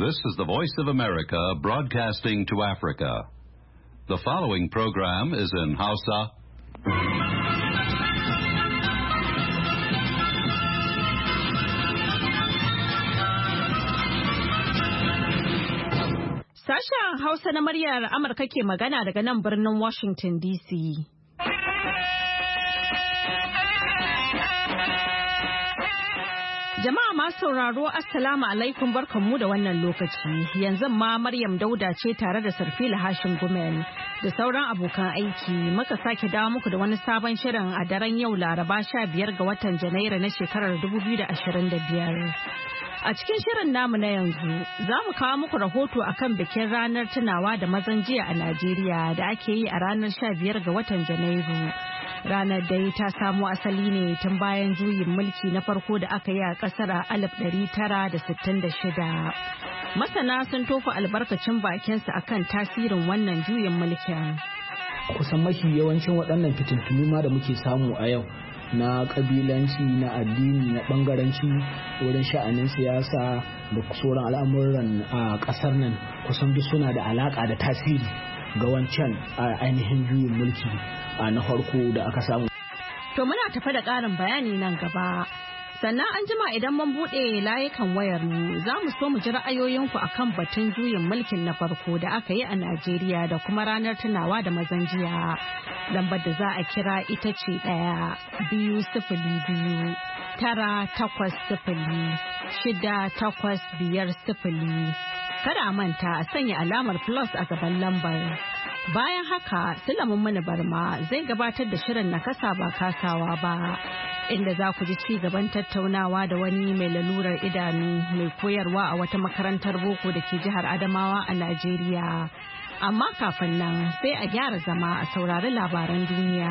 This is the Voice of America broadcasting to Africa. The following program is in Hausa. Sashen Hausa na muryar Amurka ke magana daga nan birnin Washington DC. Jama'a masu sauraro Assalamu alaikum barkanmu da wannan lokaci. Yanzu ma Maryam Dauda ce tare da Sarfila Hashim Gumel da sauran abokan aiki muka sake dawo muku da wani sabon shirin a daren yau Laraba 15 ga watan Janairu na shekarar 2025. A cikin shirin namu na yanzu za mu kawo muku rahoto akan bikin ranar tunawa da mazan jiya a Najeriya da ake yi a ranar 15 ga watan Janairu. Ranar dai ta samo asali ne tun bayan juyin mulki na farko da aka yi a kasar a 1966. Masana sun tofa albarkacin bakinsu akan tasirin wannan juyin mulkin. Kusan mafi yawancin waɗannan fitintunu ma da muke samu a yau na kabilanci, na addini, na bangaranci wurin sha'anin siyasa da sauran al'amuran a ƙasar nan kusan duk suna da alaƙa da tasiri ga wancan ainihin juyin mulki na farko da aka samu. To muna tafa da ƙarin bayani nan gaba. Sannan an jima idan mun buɗe layukan wayar mu za mu so mu ji ra'ayoyinku akan batun juyin mulkin na farko da aka yi a Najeriya da kuma ranar tunawa da mazan jiya. Lambar da za a kira ita ce 1-2-0-9-8-0-6-8-5-0. Kada a manta a sanya alamar plus a gaban lambar. Bayan haka Sulaiman Mani Barma zai gabatar da shirin na kasa ba kasawa ba, inda za ku ji ci gaban tattaunawa da wani mai lalurar idanu mai koyarwa a wata makarantar boko da ke jihar Adamawa a Najeriya. Amma kafin nan sai a gyara zama a saurari labaran duniya.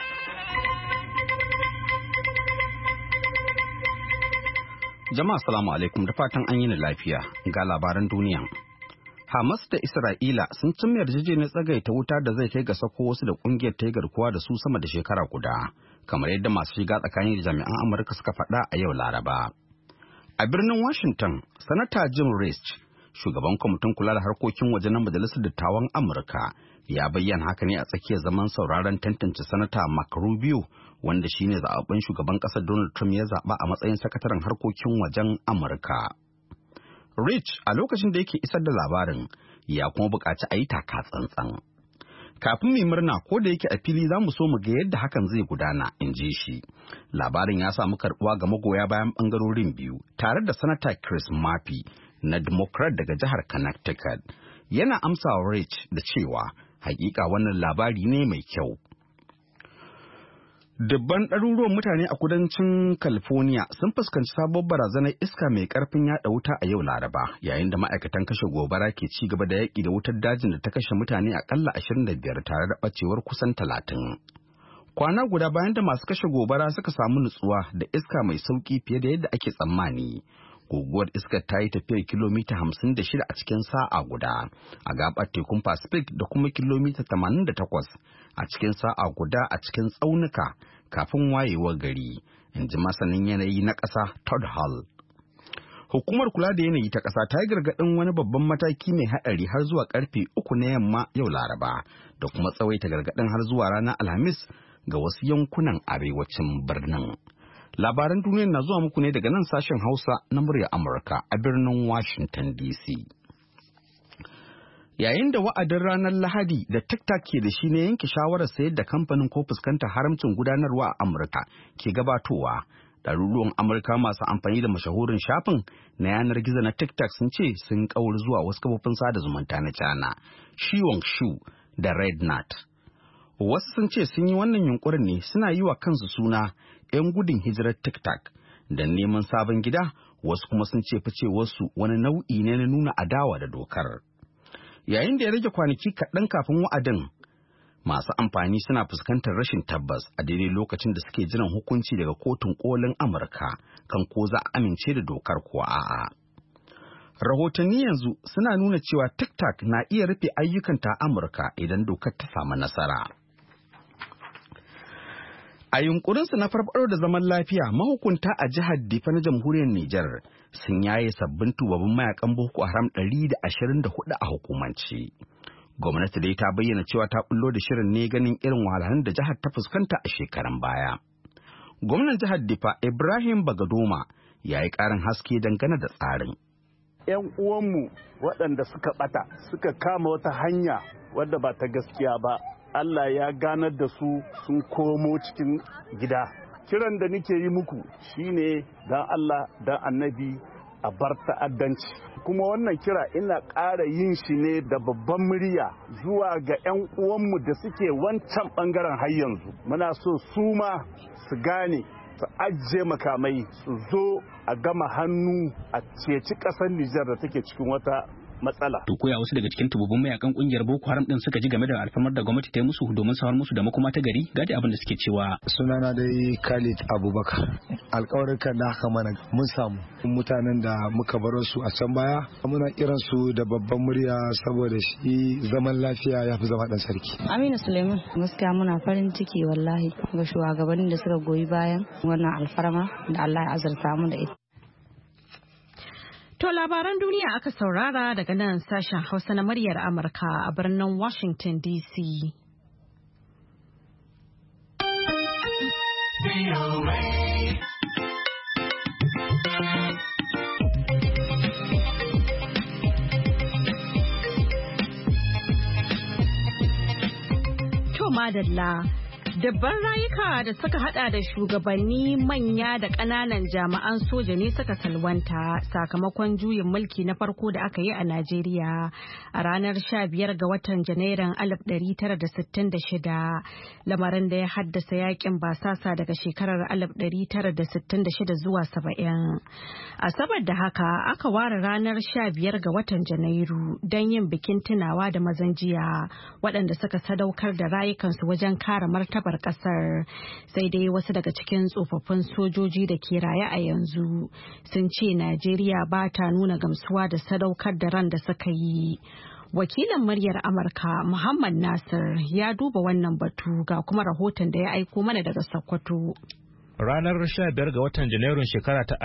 Jama'a salamu alaikum da fatan an yi lafiya ga labaran duniya. Hamas da Isra'ila sun cimma yarjejeniyar tsagaita wuta da zai kai ga sako wasu da kungiyar ta yi garkuwa da su sama da shekara guda, kamar yadda masu shiga tsakanin jami'an Amurka suka faɗa a yau Laraba. A birnin Washington, Sanata Jim Risch, shugaban kwamitin kula da harkokin waje na Majalisar Dattawan Amurka, ya bayyana haka ne a tsakiyar zaman sauraron tantance Sanata Marco Rubio, wanda shine zaɓaɓɓen shugaban ƙasar Donald Trump ya zaɓa a matsayin sakataren harkokin wajen Amurka. Rich a lokacin da yake isar da labarin ya kuma buƙaci a yi taka tsantsan. Kafin mai murna ko da yake a fili za mu so mu ga yadda hakan zai gudana, in ji shi. Labarin ya samu karɓuwa ga magoya bayan ɓangarorin biyu tare da Sanata Chris Murphy na Democrat daga jihar Connecticut. Yana amsawa Rich da cewa hakika wannan labari ne mai kyau. Dubban ɗaruruwan mutane a kudancin California sun fuskanci sabon barazanar iska mai ƙarfin yaɗa wuta a yau Laraba, yayin da ma'aikatan kashe gobara ke ci gaba da yaƙi da wutar dajin da ta kashe mutane aƙalla 25 tare da ɓacewar kusan 30. Kwana guda bayan da masu kashe gobara suka samu nutsuwa da iska mai sauƙi fiye da yadda ake tsammani. Guguwar iskar ta yi tafiyar kilomita 56 a cikin sa'a guda a gabar tekun Pacific da kuma kilomita 88 a cikin sa'a guda a cikin tsaunuka kafin wayewar gari, in ji masanin yanayi na ƙasa Todd Hall. Hukumar kula da yanayi ta ƙasa ta yi gargaɗin wani babban mataki mai haɗari har zuwa ƙarfe 3 na yamma yau Laraba da kuma tsawaita gargaɗin har zuwa ranar Alhamis ga wasu yankunan arewacin birnin. Labaran duniyar na zuwa muku ne daga nan sashen Hausa na muryar Amurka a birnin Washington DC. Yayin da wa'adin ranar Lahadi da TikTok ke da shi ne yanke shawarar sayar da kamfanin ko fuskantar haramcin gudanarwa a Amurka ke gabatowa, ɗaruruwan Amurka masu amfani da mashahurin shafin na yanar gizo na TikTok sun ce sun ƙauri zuwa wasu kafofin sada zumunta na China, Xiaohongshu da RedNet. Wasu sun ce sun yi wannan yunkurin ne suna yi wa kansu suna 'yan gudun hijirar TikTok da neman sabon gida, wasu kuma sun ce ficewarsu wani nau'i ne na nuna adawa da dokar. Yayin da ya rage kwanaki kaɗan kafin wa'adin, masu amfani suna fuskantar rashin tabbas a daidai lokacin da suke jiran hukunci daga kotun kolin Amurka kan ko za a amince da dokar ko a'a. Rahotanni yanzu suna nuna cewa TikTok na iya rufe ayyukanta a Amurka idan dokar ta samu nasara. A yunkurinsu na farfaro da zaman lafiya, mahukunta a jihar Difa na jamhuriyar Nijar sun yaye sabbin tubabin mayakan Boko Haram 124 a hukumance. Gwamnati dai ta bayyana cewa ta bullo da shirin ne ganin irin wahalhalun da jihar ta fuskanta a shekaran baya. Gwamnan jihar Difa Ibrahim Bagadoma ya yi ƙarin haske dangane da tsarin. 'Yan uwanmu waɗanda suka ɓata suka kama wata hanya wadda ba ta gaskiya ba, Allah ya ganar da su sun komo cikin gida. Kiran da nake yi muku shine dan Allah dan annabi a bar ta'addanci. Kuma wannan kira ina ƙara yin shi ne da babban murya zuwa ga 'yan uwanmu da suke wancan ɓangaren har yanzu. Muna so su ma su gane, su ajiye makamai, su zo a gama hannu a ceci ƙasar Nijar da take cikin wata matsala. To koya wasu daga cikin tububun mayakan kungiyar Boko Haram din suka ji game da alfarmar da gwamnati ta yi musu domin samar musu da makoma ta gari? Gaji abin da suke cewa. Sunana dai Khalid Abubakar. Alƙawarin kan da aka mana mun samu mutanen da muka baro su a can baya muna kiran su da babban murya saboda shi zaman lafiya ya fi zama dan sarki. Aminu Suleiman, gaskiya muna farin ciki wallahi ga shugabannin da suka goyi bayan wannan alfarma da Allah ya azurta mu da ita. To labaran duniya aka saurara daga nan sashen Hausa na muryar Amurka a birnin Washington DC. To madalla. Dabban rayuka da suka hada da shugabanni manya da ƙananan jami'an soja ne suka salwanta sakamakon juyin mulki na farko da aka yi a Najeriya a ranar 15 ga watan Janairun 1966, lamarin da ya haddasa yakin basasa daga shekarar 1966 zuwa 70. A saboda haka aka ware ranar 15 ga watan Janairu don yin bikin tunawa da mazan jiya waɗanda suka sadaukar da rayukansu wajen kare martaba kasar. Sai dai wasu daga cikin tsofaffin sojoji da ke raye a yanzu sun ce Najeriya ba ta nuna gamsuwa da sadaukar da ran da suka yi. Wakilin muryar Amurka Muhammad Nasir ya duba wannan batu ga kuma rahoton da ya aiko mana daga Sokoto. Ranar 15 ga watan Janairun shekara ta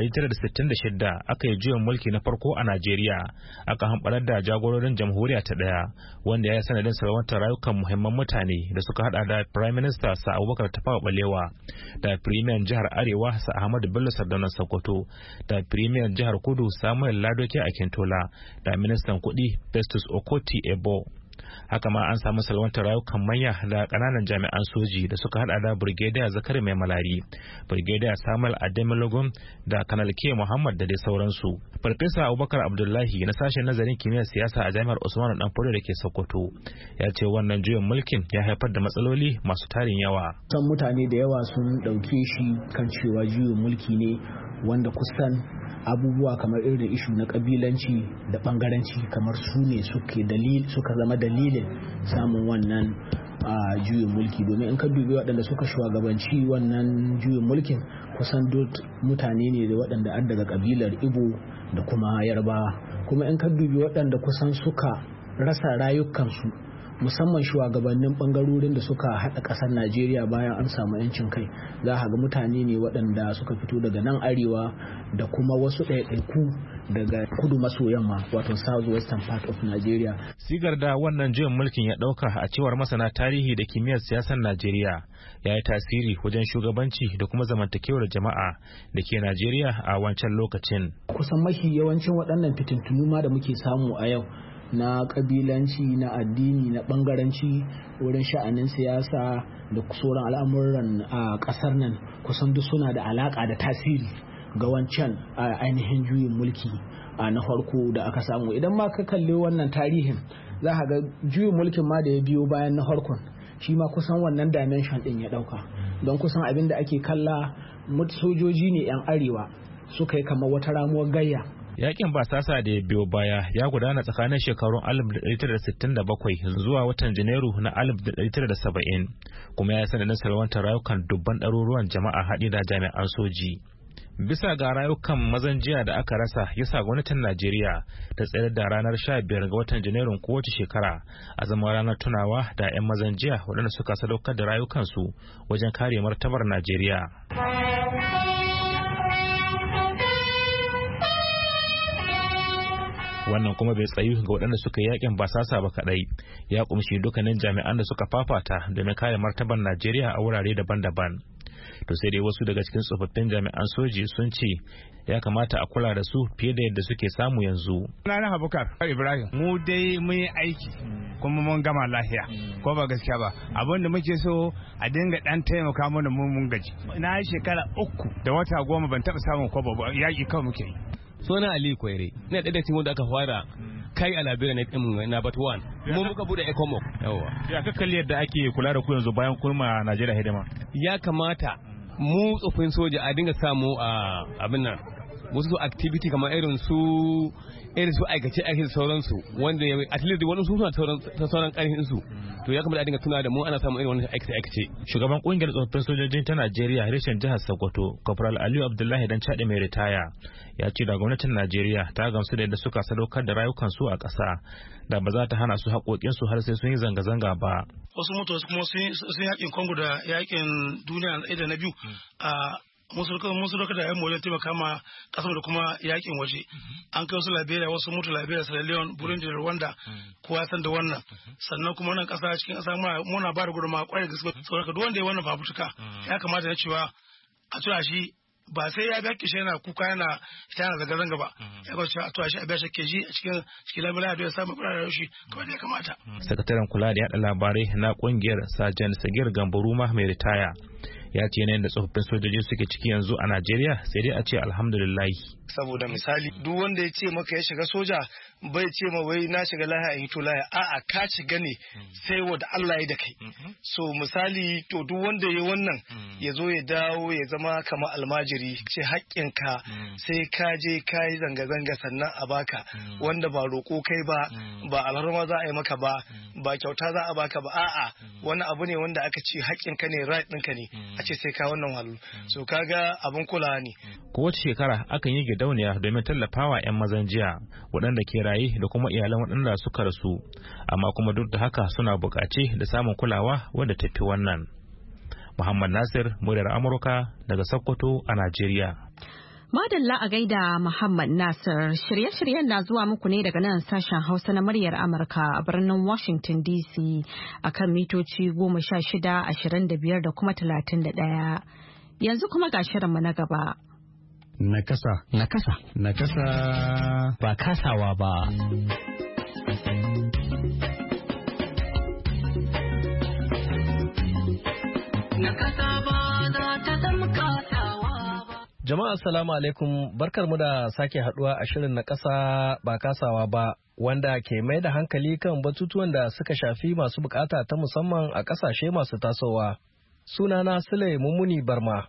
1966 aka yi juyin mulki na farko a Najeriya, aka hamɓarar da jagororin jamhuriya ta ɗaya, wanda ya yi sanadin salwantar rayukan muhimman mutane da suka hada da Prime Minister Sa Abubakar Tafawa Balewa, da Premier jihar Arewa Sa Ahmadu Bello Sardauna Sokoto, da Premier jihar Kudu Samuel Ladoke Akintola, da Ministan Kuɗi Festus Okoti Ebo. Haka ma an samu salwantar rayukan manya da kananan jami'an soji da suka hada da Brigadier Zakari Mai Malari, Brigadier Samuel Ademilogun da Kanal K Muhammad da dai sauransu. Farfesa Abubakar Abdullahi na sashen nazarin kimiyyar siyasa a Jami'ar Usmanu Danfodiyo da ke Sokoto ya ce wannan juyin mulkin ya haifar da matsaloli masu tarin yawa. San mutane da yawa sun dauke shi kan cewa juyin mulki ne wanda kusan abubuwa kamar irin ishu na kabilanci da bangaranci kamar su ne suka zama dalilin samun wannan juyin mulki, domin in ka dubi waɗanda suka shugabanci wannan juyin mulkin kusan duk mutane ne da waɗanda an daga kabilar Igbo da kuma Yarbawa, kuma in ka dubi waɗanda kusan suka rasa rayukansu musamman shugabannin bangarorin da suka haɗa ƙasar Najeriya bayan an samu 'yancin kai, za a ga mutane ne waɗanda suka fito daga nan arewa da kuma wasu ɗaiɗaiku daga kudu maso yamma, wato south western part of Nigeria. Sigar da wannan juyin mulkin ya ɗauka a cewar masana tarihi da kimiyyar siyasar Najeriya ya yi tasiri wajen shugabanci da kuma zamantakewar jama'a da ke Najeriya a wancan lokacin. Kusan mafi yawancin waɗannan fitintunu ma da muke samu a yau na kabilanci, na addini, na bangaranci wurin sha'anin siyasa da sauran al'amuran a kasar nan kusan duk suna da alaka da tasiri ga wancan ainihin juyin mulki na farko da aka samu. Idan ma ka kalli wannan tarihin za ka ga juyin mulkin ma da ya biyo bayan na farkon shi ma kusan wannan dimension din ya dauka, don kusan abin da ake kalla sojoji ne 'yan arewa suka yi kamar wata ramuwar gayya. Yakin basasa da ya biyo baya ya gudana tsakanin shekarun 1967 zuwa watan Janairu na 1970, kuma ya sanadin salwantar rayukan dubban ɗaruruwan jama'a haɗi da jami'an soji. Bisa ga rayukan mazan jiya da aka rasa yasa gwamnatin Najeriya ta tsayar da ranar 15 ga watan Janairun kowace shekara a zama ranar tunawa da 'yan mazan jiya waɗanda suka sadaukar da rayukansu wajen kare martabar Najeriya. Wannan kuma bai tsayu ga waɗanda suka yi yakin basasa ba kaɗai, ya kumshi dukkanin jami'an da suka fafata domin kare martabar Najeriya a wurare daban-daban. To sai dai wasu daga cikin tsofaffin jami'an soji sun ce ya kamata a kula da su fiye da yadda suke samu yanzu. Sunana Abubakar Ibrahim, mu dai mun yi aiki kuma mun gama lafiya, ko ba gaskiya ba. Abin da muke so a dinga dan taimaka mana mun gaji. Na yi shekara 3 da wata 10 ban taɓa samun kwabo ba, yaƙi kawai muke yi. Suna Ali Kwaire, ina ɗaya da cikin wanda aka fara kai a Liberia na Batuwan, mu muka bude ECOMOG. Ya ka kalli yadda ake kula da ku yanzu bayan kurma Najeriya hidima. Ya kamata mu tsofin soja a dinga samu a abin nan wasu activity kamar irin su aikace sauransu wanda at least wani su suna ta sauran karfin su, to ya kamata a dinga tuna da mu ana samun irin wannan aikace. Shugaban kungiyar tsofaffin sojojin ta Najeriya reshen jihar Sokoto, Corporal Aliyu Abdullahi dan Chade mai ritaya, ya ce da gwamnatin Najeriya ta gamsu da yadda suka sadaukar da rayukansu a ƙasa da ba za ta hana su haƙoƙinsu har sai sun yi zanga-zanga ba. Wasu mutuwa kuma sun yakin Congo da yakin duniya ɗaya da na biyu a musu da yan wajen taimaka ma kasar da kuma yakin waje. An kai wasu Liberia, wasu mutu Liberia, Sierra Leone, Burundi da Rwanda, kowa san da wannan. Sannan kuma wannan ƙasa cikin ƙasa muna ba da gudunmawa kwarai da gaske. Saboda duk wanda ya wannan fafutuka ya kamata na cewa a tura shi ba sai ya ga kishi yana kuka yana zanga-zanga ba, ya ga cewa a tuwa shi a biya shi keji a cikin lamarin da ya samu kula da shi kawai da ya kamata. Sakataren kula da yada labarai na kungiyar Sajan Sagir Gambaruma mai ritaya ya ce yanayin da tsofaffin sojoji suke ciki yanzu a Najeriya sai dai a ce alhamdulillah. Saboda misali duk wanda ya ce maka ya shiga soja bai ce ma wai na shiga lahiya in hito lahiya, a'a ka shiga ne sai wanda Allah ya da kai. So misali to duk wanda ya wannan ya zo ya dawo ya zama kamar almajiri, ce haƙƙinka sai ka je ka yi zanga-zanga sannan a baka, wanda ba roƙo kai ba alharma za a yi maka ba kyauta za a baka ba, a'a wani abu ne wanda aka ce haƙƙinka ne, right ɗinka ne a ce sai ka wannan halu. So kaga abin kula ne. Kowace shekara akan yi gidauniya domin tallafawa 'yan mazan jiya waɗanda ke raye da kuma iyalan waɗanda suka rasu, amma kuma duk da haka suna buƙace da samun kulawa wadda tafi wannan. Muhammad Nasir, muryar Amurka daga Sokoto a Najeriya. Madalla a gaida Muhammad Nasir, shirye-shiryen na zuwa muku ne daga nan sashen Hausa na muryar Amurka a birnin Washington DC akan mitoci 16, 25 da kuma 31. Yanzu kuma ga shirinmu na gaba. Nakasa. Ba kasawa ba. Jama'a assalamu alaikum, barkarmu da sake haduwa a shirin na ƙasa ba kasawa ba, wanda ke mai da hankali kan batutuwan da suka shafi masu bukata ta musamman a ƙasashe masu tasowa. Sunana Sule Mummuni Barma.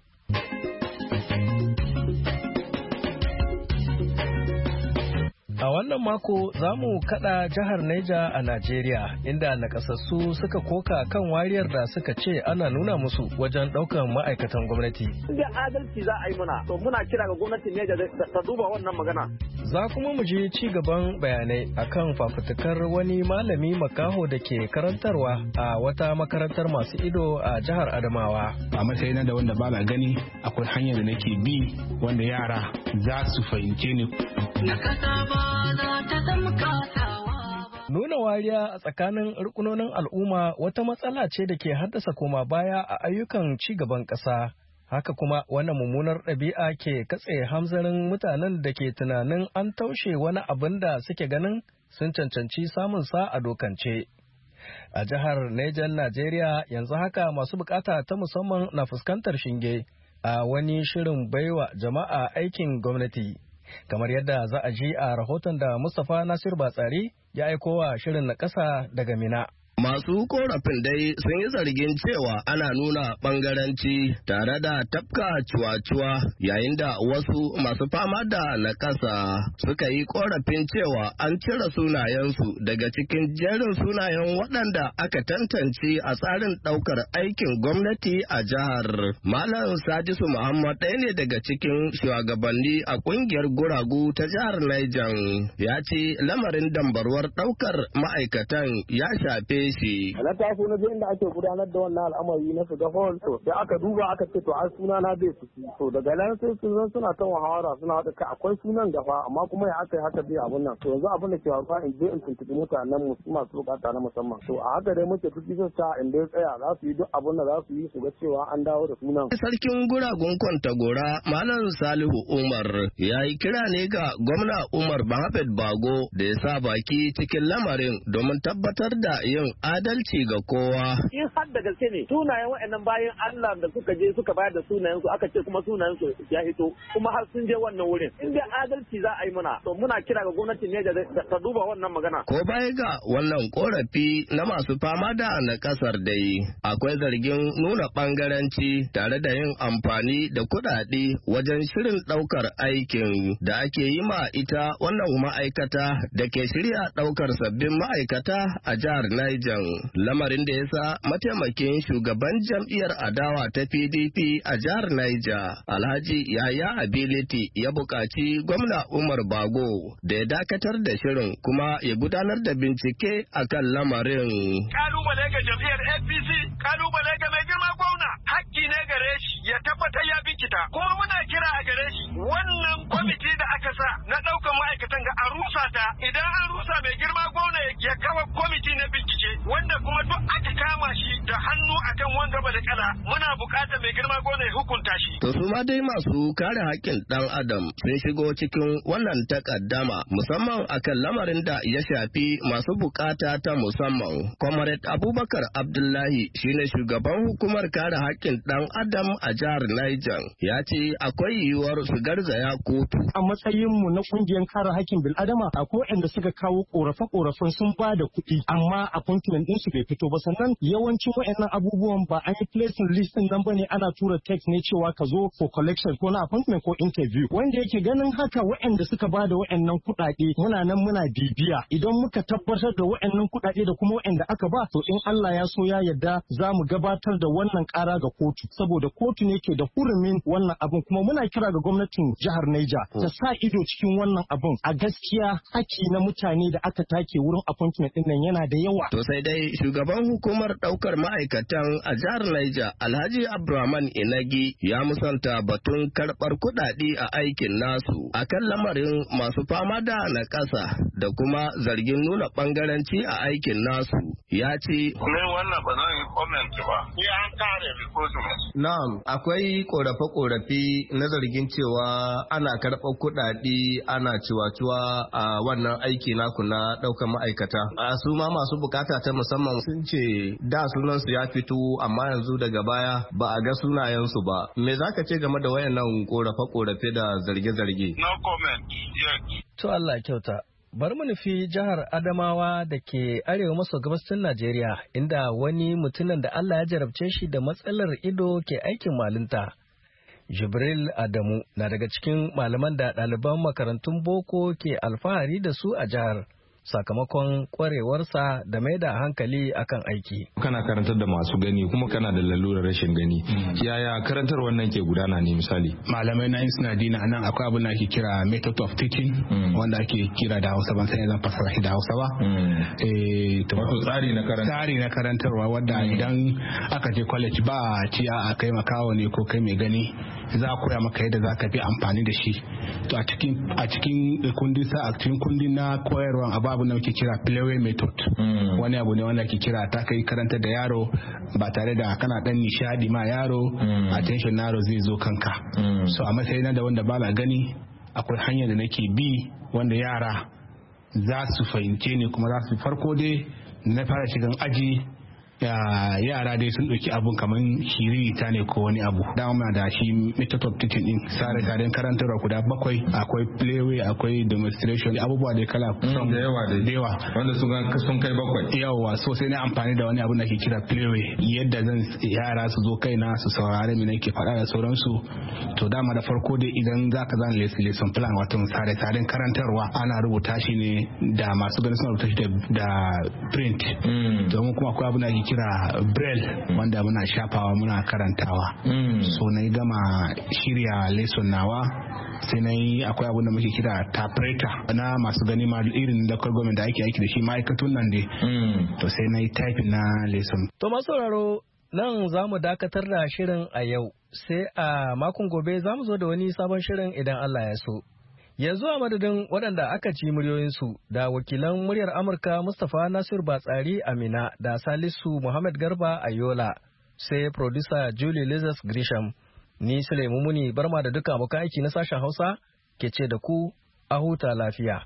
A wannan mako za mu kada jihar Neja a Najeriya, inda nakasassu suka koka kan wariyar da suka ce ana nuna musu wajen daukan ma'aikatan gwamnati. Inda adalci za a yi muna, to muna kira ga gwamnatin Neja ta duba wannan magana. Za kuma mu ji ci gaban bayanai akan fafutukar wani malami makaho da ke karantarwa a wata makarantar masu ido a jihar Adamawa. A matsayin da wanda ba na gani, akwai hanyar da nake bi wanda yara za su fahimce ni. Nuna wariya a tsakanin rukunonin al'umma wata matsala ce da ke haddasa koma baya a ayyukan ci gaban ƙasa. Haka kuma wannan mummunar ɗabi'a ke katse hamzarin mutanen da ke tunanin an taushe wani abin da suke ganin sun cancanci samun sa a dokance. A jihar Nejan Najeriya yanzu haka masu bukata ta musamman na fuskantar shinge a wani shirin baiwa jama'a aikin gwamnati. Kamar yadda za a ji a rahoton da Mustapha Nasir Batsari ya aiko wa shirin na ƙasa daga Mina. Masu korafin dai sun yi zargin cewa ana nuna bangaranci tare da tafka cuwa-cuwa yayin da wasu masu fama da nakasa suka yi korafin cewa an cire sunayensu daga cikin jerin sunayen waɗanda aka tantance a tsarin ɗaukar aikin gwamnati a jihar. Malam Sadisu Muhammad ɗaya ne daga cikin shugabanni a ƙungiyar guragu ta jihar Niger ya ce lamarin dambarwar ɗaukar ma'aikatan ya shafe shi. Na taso na je inda ake gudanar da wannan al'amari na shiga hall to sai aka duba aka ce to an suna na bai ciki. To daga nan sai sun zan suna kan wahara suna haka kai akwai sunan gafa amma kuma ya aka yi haka bai abun nan. To yanzu abin da ke faruwa in je in tuntuɓi mutanen mu masu bukata na musamman. To a haka dai muke tuki ta inda ya tsaya za su yi duk abin da za su yi su ga cewa an dawo da sunan. Sarkin guragun Kwantagora Malam Salihu Umar ya yi kira ne ga gwamna Umar Mohammed Bago da ya sa baki cikin lamarin domin tabbatar da yin adalci ga kowa. In har da gaske ne sunayen waɗannan bayan Allah da suka je suka bayar da sunayensu aka ce kuma sunayensu ya hito kuma har sun je wannan wurin. In dai adalci za a yi muna to muna kira ga gwamnati ne da ta duba wannan magana. Ko baya ga wannan korafi na masu fama da na kasar dai akwai zargin nuna bangaranci tare da yin amfani da kuɗaɗe wajen shirin ɗaukar aikin da ake yi ma ita wannan ma'aikata da ke shirya ɗaukar sabbin ma'aikata a jihar Niger. Lamarin da ya sa mataimakin shugaban jam'iyyar adawa ta PDP a jihar Niger, Alhaji Yahaya Ability ya buƙaci gwamna Umar Bago da ya dakatar da shirin kuma ya gudanar da bincike akan lamarin. Kalubale ga jam'iyyar APC, kalubale ga mai girma gwamna, hakki ne gare shi ya tabbatar ya bincika. Kuma muna kira a gare shi wannan kwamiti da aka sa na ɗaukar ma'aikatan ga a rusa ta, idan an rusa mai girma gwamna ya kawo kwamiti na bincike wanda kuma duk aka kama shi da hannu akan wanga ba da kala muna buƙatar mai girma gwamna ya hukunta shi. To su ma dai masu kare haƙƙin ɗan adam sun shigo cikin wannan takaddama musamman akan lamarin da ya shafi masu buƙata ta musamman. Comrade Abubakar Abdullahi shine shugaban hukumar kare haƙƙin ɗan adam a jihar Niger ya ce akwai yiwuwar su garzaya kotu. A matsayin mu na ƙungiyar kare haƙƙin bil'adama akwai waɗanda suka kawo ƙorafe-ƙorafen sun ba da kuɗi amma appointment ɗinsu bai fito ba, sannan yawancin waɗannan abubuwan ba an yi placing list ɗin nan bane ana tura text ne cewa ka zo for collection ko na appointment ko interview, wanda yake ganin haka waɗanda suka ba da waɗannan kuɗaɗe muna nan muna bibiya idan muka tabbatar da waɗannan kuɗaɗe da kuma waɗanda aka ba to in Allah ya so ya yarda za mu gabatar da wannan ƙara ga kotu saboda kotu ne ke da hurumin wannan abin, kuma muna kira ga gwamnatin jihar Niger ta sa ido cikin wannan abin. A gaskiya haki na mutane da aka take wurin appointment ɗin nan yana da yawa. To sai dai shugaban hukumar ɗaukar ma'aikatan a jihar Niger Alhaji Abdulrahman Inagi ya musanta batun karɓar kuɗaɗe a aikin nasu akan lamarin masu fama da na ƙasa da kuma zargin nuna ɓangaranci a aikin nasu. Ya ce, Ne wannan ba zan yi comment ba. Ni an kare recruitment. Na'am, akwai ƙorafe-ƙorafe na zargin cewa ana karɓar kuɗaɗe ana ciwa-ciwa a wannan aiki naku na ɗaukar ma'aikata. A su ma masu bukata ta musamman sun ce da sunansu ya fito amma yanzu daga baya ba a ga sunayensu ba. Me za ka ce game da wayannan ƙorafe-ƙorafe da zarge-zarge? No comment yet. To Allah kyauta. Bari mu nufi jihar Adamawa da ke arewa maso gabashin Najeriya inda wani mutumin da Allah ya jarabce shi da matsalar ido ke aikin malinta. Jibril Adamu na daga cikin malaman da ɗaliban makarantun boko ke alfahari da su a jihar. Sakamakon kwarewarsa da mai da hankali akan aiki. Kana karantar da masu gani kuma kana da lalurar rashin gani. Yaya karantar wannan ke gudana ne misali? Malamai na yin suna dina nan akwai abin da ake kira method of teaching wanda ake kira da Hausa ban sai zan fasara shi da Hausa ba. Tsari na karantarwa wanda idan aka je college ba ci a kai makawo ne ko kai mai gani za a koya maka yadda za ka bi amfani da shi. To a cikin kundin na koyarwa abu da muke kira playway method wani abu ne wanda ke kira ta kai karanta da yaro ba tare da kana dan nishadi ma yaro attention na yaro zai zo kanka. So a matsayin da wanda ba na gani akwai hanyar da nake bi wanda yara za su fahimce ni kuma za su farko dai na fara shigan aji yara dai sun ɗauki abun kamar shiririta ne ko wani abu. Dama muna da shi method of teaching din sare-saren karantarwa guda 7, akwai playway, akwai demonstration, abubuwa da kala da yawa wanda sun kai 7. Yawa, so sai na amfani da wani abu da ke kira playway, yadda zan yara su zo kaina su saurare me nake faɗa da sauransu. To dama da farko dai idan zaka zana lesson plan wato sare-saren karantarwa ana rubuta shi ne da masu ganin suna rubuta shi da print. Domin kuma akwai abu da ke kira braille wanda muna shafawa muna karantawa. So na gama shirya lesson nawa sai na yi akwai abin da muke kira typewriter na masu gani ma irin local government da ake aiki da shi ma'aikatun nan dai. To sai na yi typing na lesson. To masu sauraro nan za mu dakatar da shirin a yau, sai a makon gobe za mu zo da wani sabon shirin idan Allah ya so. Yanzu a madadin waɗanda aka ci muryoyinsu da wakilan muryar Amurka Mustapha Nasir Batsari Amina da Salisu Muhammad Garba a Yola, sai producer Julie Lizas Grisham. Ni Sulaimu Muni Barma da duka abokan aiki na sashen Hausa ke ce da ku a huta lafiya.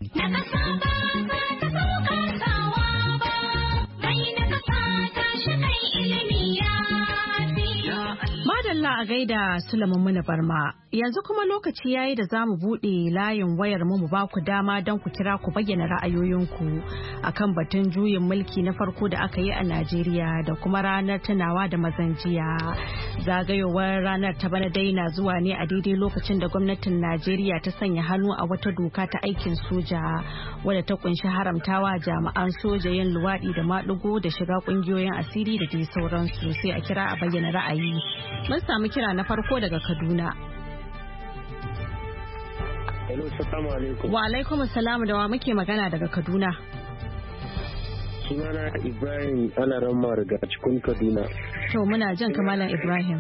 Madalla a gaida Sulaiman Muni Barma. Yanzu kuma lokaci yayi da za mu buɗe layin wayar mu ba ku dama don ku kira ku bayyana ra'ayoyinku akan batun juyin mulki na farko da aka yi a Najeriya da kuma ranar tunawa da mazan jiya. Zagayowar ranar ta bana dai na zuwa ne a daidai lokacin da gwamnatin Najeriya ta sanya hannu a wata doka ta aikin soja wadda ta kunshi haramtawa jami'an soja yin luwaɗi da maɗigo da shiga ƙungiyoyin asiri da dai sauransu. Sai a kira a bayyana ra'ayi. Mun samu kira na farko daga Kaduna. Hello, assalamu alaikum. Wa alaikum assalam, da wa muke magana daga Kaduna? Sunana Ibrahim Alaramma daga cikin Kaduna. To muna jan kamalan Ibrahim.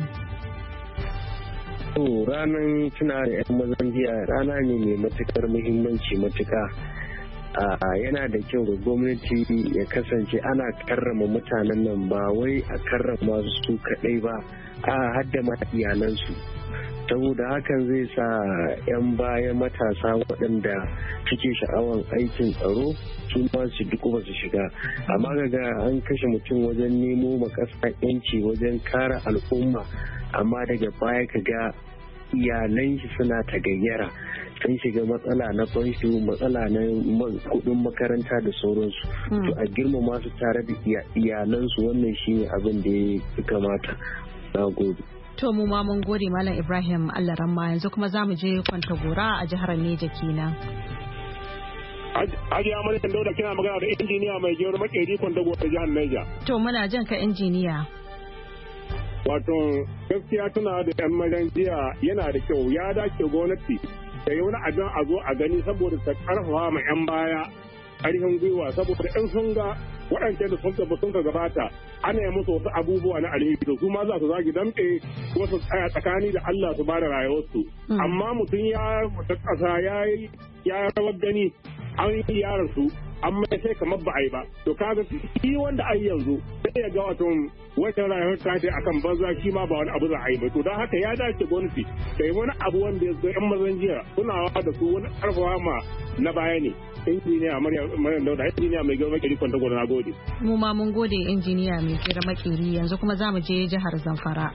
To ranar tuna da 'yan mazan jiya rana ne mai matukar muhimmanci matuka. Yana da kyau ga gwamnati ya kasance ana karrama mutanen nan ba wai a karrama su kaɗai ba, a hadda ma iyalansu. Saboda hakan zai sa 'yan baya matasa waɗanda suke sha'awan aikin tsaro su ma su duk ba su shiga. Amma ga an kashe mutum wajen nemo ma ƙasa 'yanci wajen kare al'umma, amma daga baya ka ga iyalan shi suna ta gayyara, sun shiga matsala na fansho, matsala na kudin makaranta da sauransu. To a girmama su tare da iyalansu, wannan shine abin da ya kamata. Na gode. To mu ma mun gode Malam Ibrahim Allah ramma. Yanzu kuma za mu je Kwantagora a jihar Neja kenan. Hajiya Maryam Dauda kina magana da injiniya mai gero makeri Kwantagora jihar Neja. To muna jan ka injiniya. Wato gaskiya tuna da 'yan mazan jiya yana da kyau, ya dace gwamnati da yi wani abin a zo a gani saboda ta karfafa ma 'yan baya ƙarfin gwiwa, saboda 'yan sun ga waɗancan da sun ka gabata ana yi musu wasu abubuwa na alheri da su ma za su zagi damɗe kuma su tsaya tsakani da Allah su ba da rayuwarsu. Amma mutum ya wata ƙasa ya rawar gani an yi yaran su amma sai kamar ba a yi ba. To kaga shi wanda ai yanzu sai ya ga wato wata rayuwar ta ce akan banza shi ma ba wani abu za a yi ba. To don haka ya dace gwamnati da wani abu wanda ya zo 'yan mazan jiya tunawa da su wani ƙarfafa ma na baya ne. Injiniya Maryam Dauda, injiniya mai gero makeri Kwantagora, na gode. Mu ma mun gode injiniya mai gero makeri. Yanzu kuma za mu je jihar Zamfara.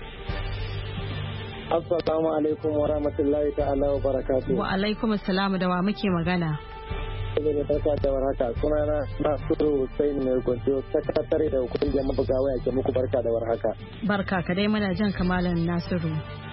Assalamu alaikum wa rahmatullahi ta'ala wa barakatuhu. Wa alaikum assalamu, da wa muke magana? Da barka da warhaka. Sunana Nasiru Hussein mai gwajo, sakatare da kungiyar mabuga waya ke muku barka da warhaka. Barka ka dai, muna jan kamalan Nasiru.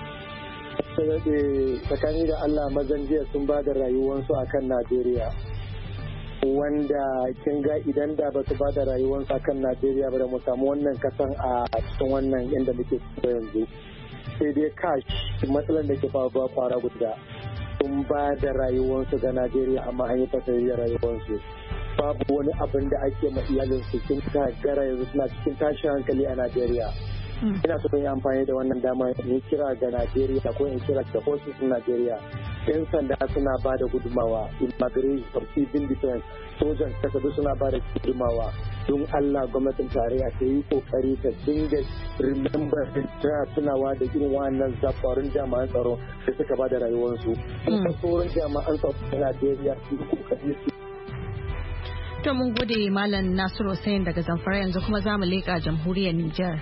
Tsakani da Allah mazan jiya sun ba da rayuwarsu a kan Najeriya, wanda kin ga idan da ba su ba da rayuwarsu a kan Najeriya ba da mu samu wannan kasan a cikin wannan inda muke yanzu. Sai dai kash matsalar da ke faruwa kwara guda, sun ba da rayuwarsu ga Najeriya amma an yi fasari da rayuwarsu. Babu wani abin da ake ma iyalinsu sun gara yanzu suna cikin tashin hankali a Najeriya. Ina so yi amfani da wannan dama in kira ga Najeriya ko in kira ga forces Najeriya. 'Yan sanda suna ba da gudumawa, immigration, civil defense, sojan kasa suna ba da gudumawa. Don Allah gwamnatin tarayya ta yi kokari ta dinga remember ta tunawa da irin wannan zafarin jami'an tsaro da suka ba da rayuwarsu. Kuma sauran jami'an tsaro na Najeriya su yi kokari su. To mun gode Malam Nasiru Hussein daga Zamfara yanzu kuma za mu leƙa jamhuriyar Nijar.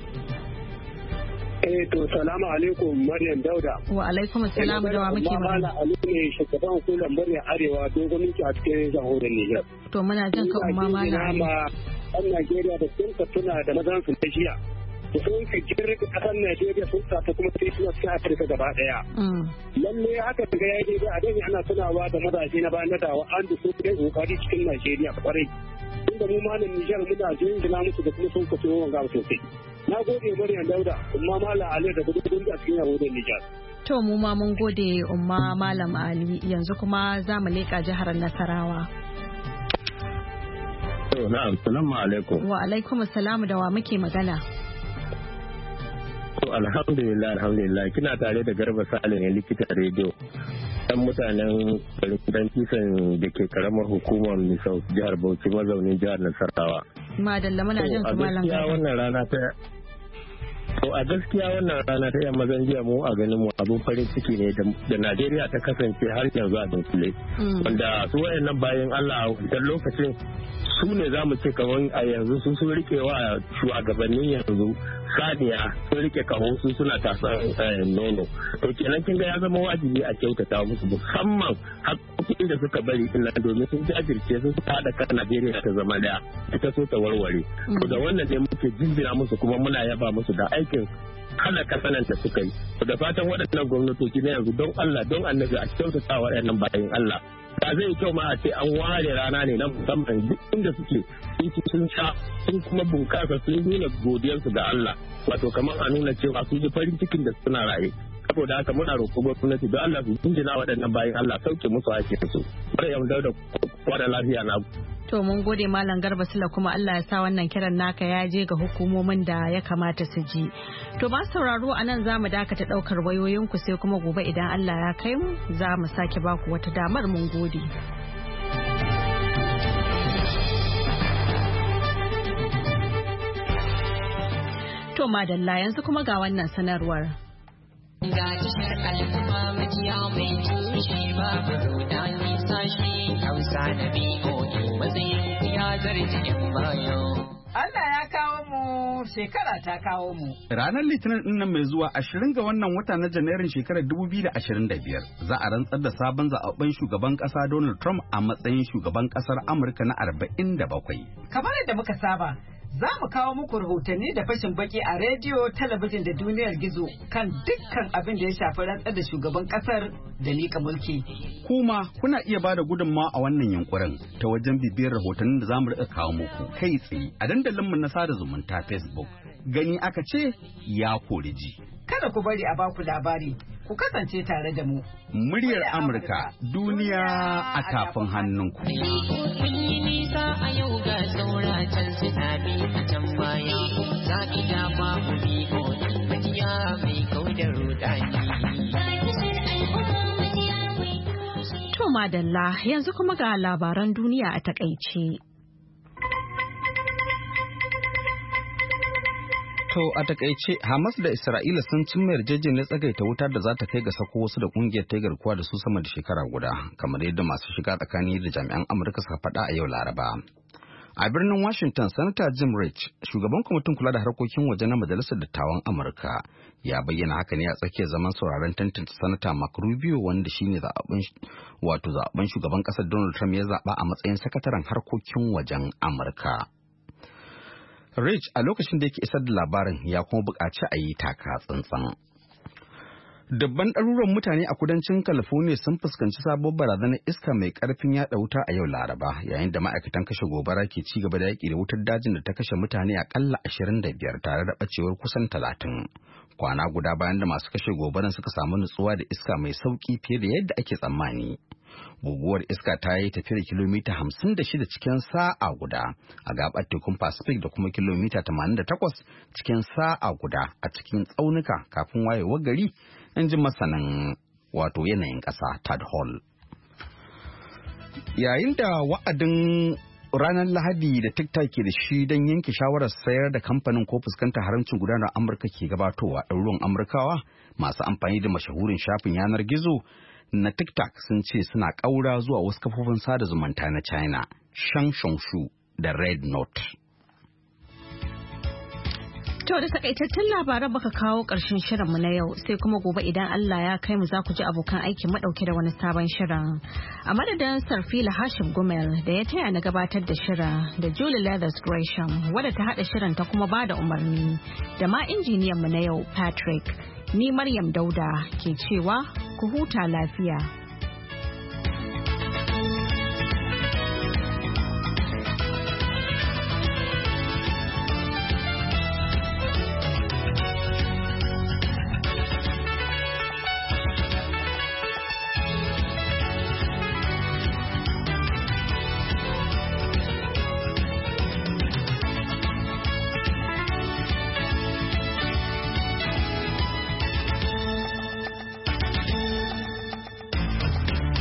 To salamu alaikum Maryam Dauda. Wa alaikum assalam da wa muke magana. Ali ne shugaban hukumar Maryam Arewa dogon miki a cikin jamhuriyar Nijar. To muna jin ka umma Malam. Ɗan Najeriya da sun tuna da mazan su na jiya. Sun kirkiri kasar Najeriya sun ta kuma sai suna cikin Afirka gaba daya. Lalle haka daga ya daidai a dai ana tunawa da mazaje na bayan dawa an da su kai kokari cikin Najeriya kwarai. Inda mu malam Nijar muna jinjina musu da kuma sun kaso wanga sosai. Na gode Maryam Dauda umma Malam Ali da gudun a cikin yahudan Nijar. To mu ma mun gode umma Malam Ali yanzu kuma za mu leƙa jihar Nasarawa. Na'am, assalamu alaikum. Wa alaikum assalam da wa muke magana. To alhamdulillah kina tare da Garba Sale ne likitan rediyo. Dan mutanen garin kisan da ke karamar hukumar Misau jihar Bauchi mazaunin jihar Nasarawa. Madalla muna jin su Malam Garba. To a gaskiya wannan rana ta yamma zan jiya mu a ganin mu abun farin ciki ne da Najeriya ta kasance har yanzu a dunkule. Wanda su wayannan bayan Allah a wancan lokacin su ne za mu ce kamar a yanzu sun rike wa shugabannin yanzu saniya sun rike kaho su suna tasar nono. To kenan kin ga ya zama wajibi a kyautata musu musamman haƙƙoƙin da suka bari ina domin sun jajirce sun haɗa kan Najeriya ta zama daya ita so ta warware. To da wannan ne muke jinjina musu kuma muna yaba musu da aikin hana kasanan da suka yi. Da fatan waɗannan gwamnatoci na yanzu don Allah don annabi a kyautata wa waɗannan bayan Allah. Ba zai kyau ma a ce an ware rana ne na musamman duk inda suke sun sha sun kuma bunkasa sun nuna godiyarsu ga Allah wato kamar a nuna cewa su ji farin cikin da suna raye saboda haka muna roƙo gwamnati don Allah su jinjina waɗannan bayan Allah sauke musu hakkin su Maryam Dauda kwada lafiya na. To mun gode Malam Garba Sula kuma Allah ya sa wannan kiran naka ya je ga hukumomin da ya kamata su ji. To ba sauraro a nan za mu dakata ɗaukar wayoyinku sai kuma gobe idan Allah ya kai mu za mu sake baku wata damar mun gode. To madalla yanzu kuma ga wannan sanarwar. Ga tashar al'umma majiya mai tushe babu rudani sashi Hausa na BOA matsayin ya zarce yan bayo. Allah ya kawo mu shekara ta kawo mu. Ranar Litinin din nan mai zuwa 20 ga wannan wata na Janairun shekarar 2025 za a rantsar da sabon zaɓen shugaban ƙasa Donald Trump a matsayin shugaban ƙasar Amurka na 47. Kamar yadda muka saba, za mu kawo muku rahotanni da fashin baki a rediyo, talabijin da duniyar gizo kan dukkan abin da ya shafi rantsar da shugaban kasar da mika mulki. Kuma kuna iya bada gudunmawa a wannan yunkurin ta wajen bibiyar rahotannin da za mu rika kawo muku kai tsaye a dandalinmu na sada zumunta Facebook. Gani aka ce ya kori ji. Kada ku bari a baku labari, ku kasance tare da mu. Muryar Amurka, duniya a tafin hannunku. A yau ga saura can suna bi a can baya, za ki ga babu biko majiya mai kaudar rudani. To madalla yanzu kuma ga labaran duniya a takaice. To a takaice Hamas da Isra'ila sun cimma yarjejeniyar tsagaita wutar da za ta kai ga sako wasu da kungiyar ta garkuwa da su sama da shekara guda, kamar yadda masu shiga tsakani da jami'an Amurka suka faɗa a yau Laraba. A birnin Washington, Sanata Jim Rich, shugaban kwamitin kula da harkokin waje na Majalisar Dattawan Amurka, ya bayyana haka ne a tsakiyar zaman sauraron tantance Sanata Marco Rubio wanda shine zaɓen shugaban ƙasar Donald Trump ya zaɓa a matsayin sakataren harkokin wajen Amurka. Rich a lokacin da yake isar da labarin ya kuma buƙaci a yi taka tsantsan. Dabban ɗaruran mutane a kudancin California sun fuskanci sabon barazanar iska mai ƙarfin yaɗa wuta a yau Laraba, yayin da ma'aikatan kashe gobara ke ci gaba da yaƙi da wutar dajin da ta kashe mutane aƙalla 25 tare da ɓacewar kusan 30. Kwana guda bayan da masu kashe gobaran suka samu nutsuwa da iska mai sauƙi fiye da yadda ake tsammani. Guguwar iska ta yi tafiyar kilomita 56 cikin sa'a guda a gabar tekun Pacific da kuma kilomita 88 cikin sa'a guda a cikin tsaunuka kafin wayewar gari, in ji masanin yanayin ƙasa Todd Hall. Yayin da wa'adin ranar Lahadi da TikTok ke da shi don yanke shawarar sayar da kamfanin ko fuskantar haramcin gudanar Amurka ke gabatowa, ɗaruruwan Amurkawa masu amfani da mashahurin shafin yanar gizo na TikTok sun ce suna ƙaura zuwa wasu kafofin sada zumunta na China Shang Shongshu da Red Note. To da takaitattun labaran baka kawo ƙarshen shirinmu na yau sai kuma gobe idan Allah ya kai mu za ku ji abokan aiki madauke da wani sabon shirin. A madadin Sarfila Hashim Gumel da ya taya na gabatar da shirin da Julie Leathers Gresham wadda ta haɗa shirin ta kuma ba da umarni da ma injiniyan mu na yau Patrick. Ni Maryam Dauda ke cewa ku huta lafiya.